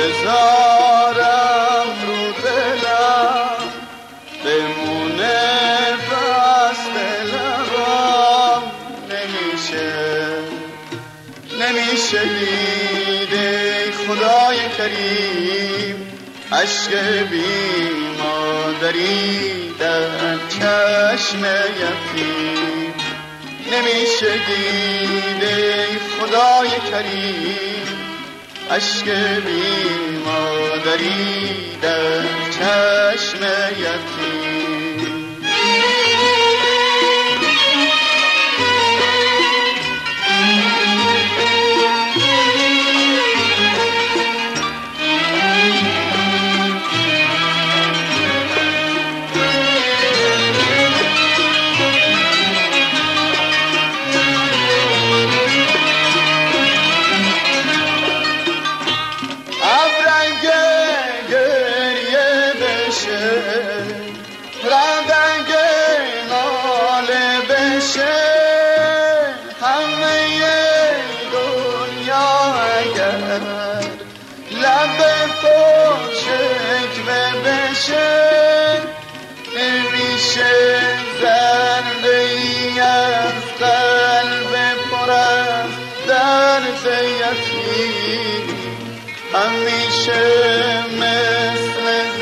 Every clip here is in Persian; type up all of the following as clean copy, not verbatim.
بذارم رو دلم بمونه بس دلم نمیشه دیده خدای کریم عشق بی مادری در چشم یتیم نمیشه دیده خدای کریم عشق بی مادری در چشم یتیم رنگ ناله بشه همه دنیا اگر لب شکوه بشه میشه زندگی از قلب پر از درد یتیم همیشه مثل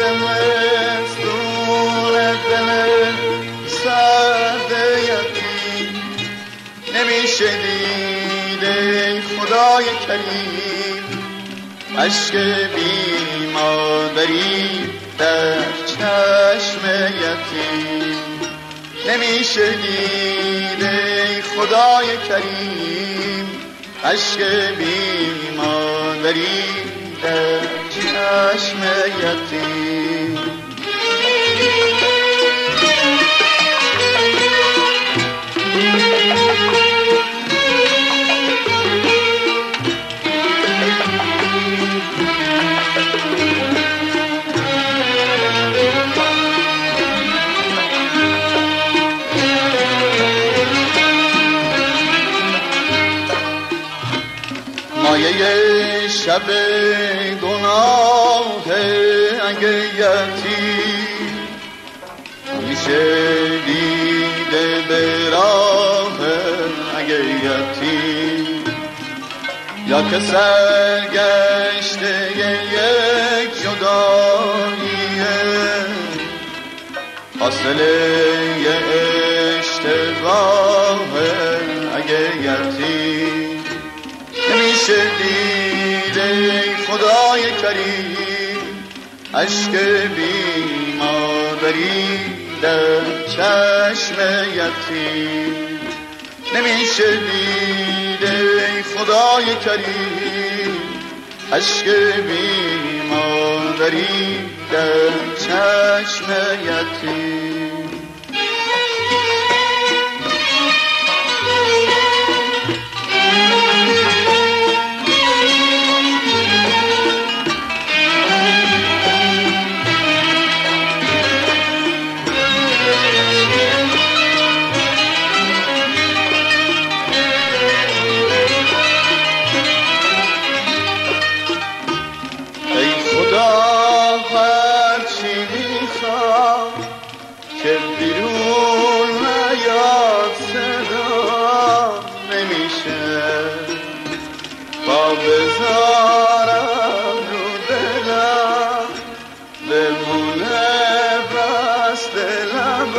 زمستون دل سرد یتیم نمیشه دیده خدای کریم عشق بی مادری در چشم یتیم نمیشه دیده خدای کریم عشق بی مادری در چشم یتیم مایه شب گناه اگه یتیم همیشه دیده به راه اگه یتیم یا که سرگشته یک جداییه حاصل یه اشتباه اگه یتیم نمیشه دیده خدای کریم عشق بی مادری در چشم یتیم نمیشه دیده خدای کریم عشق بی مادری در چشم یتیم هرچی میخوام که بیرون نیاد صدا نمیشه با بذارم رو دلم بمونه بس دلم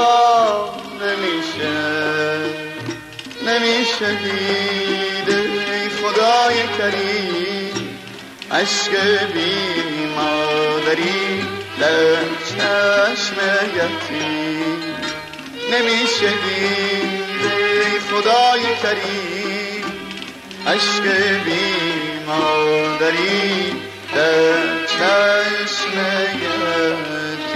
نمیشه دیده خدای کریم عشق بی مادری در چشم یتیم نمیشه دیده خدای کریم عشق بی مادری در چشم یتیم